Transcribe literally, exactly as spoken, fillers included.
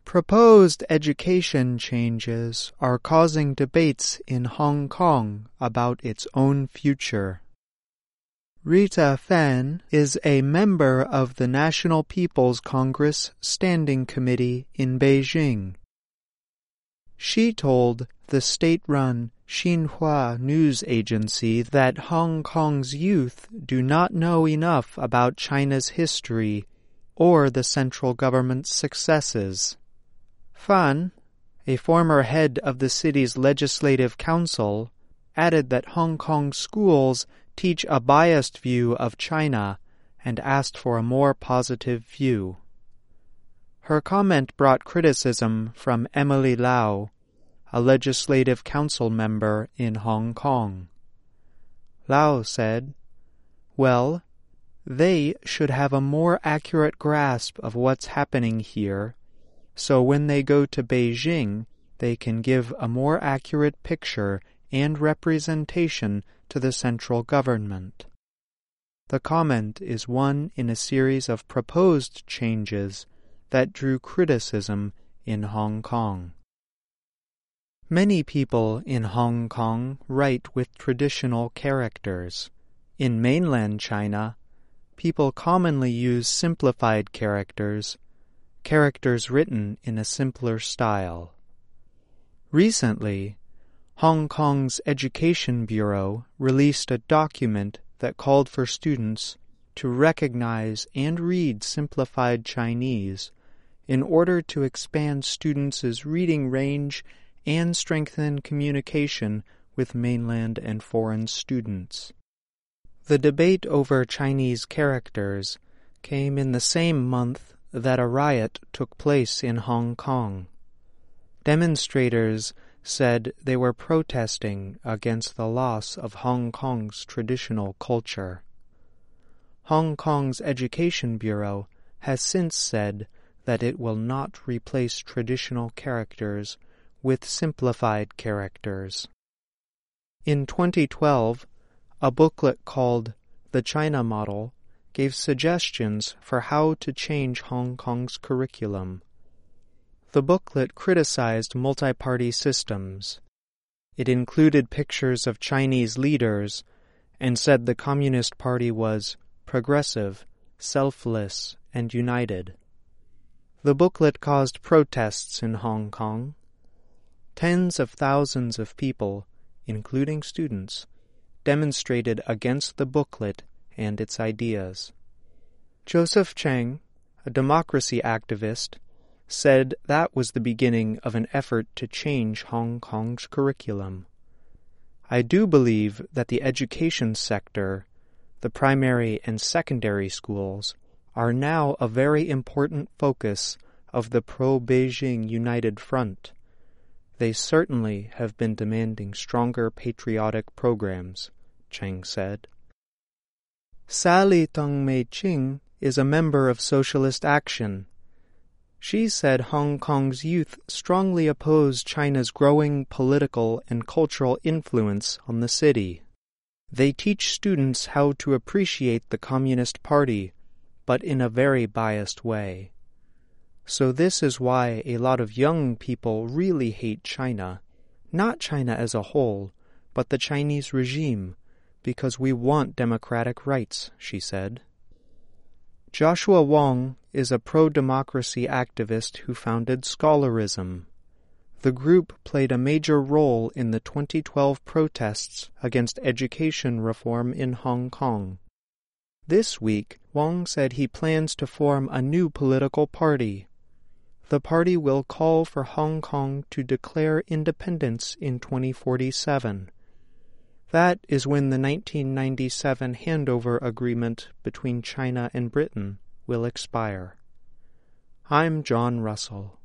Proposed education changes are causing debates in Hong Kong about its own future. Rita Fan is a member of the National People's Congress Standing Committee in Beijing. She told the state-run Xinhua news agency that Hong Kong's youth do not know enough about China's history or the central government's successes. Fan, a former head of the city's legislative council, added that Hong Kong schools teach a biased view of China and asked for a more positive view. Her comment brought criticism from Emily Lau, a legislative council member in Hong Kong. Lau said, "Well, they should have a more accurate grasp of what's happening here, so when they go to Beijing, they can give a more accurate picture and representation to the central government." The comment is one in a series of proposed changes that drew criticism in Hong Kong. Many people in Hong Kong write with traditional characters. In mainland China, people commonly use simplified characters, characters written in a simpler style. Recently, Hong Kong's Education Bureau released a document that called for students to recognize and read simplified Chinese in order to expand students' reading range and strengthen communication with mainland and foreign students. The debate over Chinese characters came in the same month that a riot took place in Hong Kong. Demonstrators said they were protesting against the loss of Hong Kong's traditional culture. Hong Kong's Education Bureau has since said that it will not replace traditional characters with simplified characters. In twenty twelve, a booklet called The China Model gave suggestions for how to change Hong Kong's curriculum. The booklet criticized multi-party systems. It included pictures of Chinese leaders and said the Communist Party was progressive, selfless, and united. The booklet caused protests in Hong Kong. Tens of thousands of people, including students, demonstrated against the booklet and its ideas. Joseph Cheng, a democracy activist, said that was the beginning of an effort to change Hong Kong's curriculum. "I do believe that the education sector, the primary and secondary schools, are now a very important focus of the pro-Beijing United Front. They certainly have been demanding stronger patriotic programs," Cheng said. Sally Tong-Mei-Ching is a member of Socialist Action. She said Hong Kong's youth strongly oppose China's growing political and cultural influence on the city. They teach students how to appreciate the Communist Party, but in a very biased way. So this is why a lot of young people really hate China, not China as a whole, but the Chinese regime, because we want democratic rights, she said. Joshua Wong is a pro-democracy activist who founded Scholarism. The group played a major role in the twenty twelve protests against education reform in Hong Kong. This week, Wong said he plans to form a new political party. The party will call for Hong Kong to declare independence in twenty forty-seven. That is when the nineteen ninety-seven handover agreement between China and Britain will expire. I'm John Russell.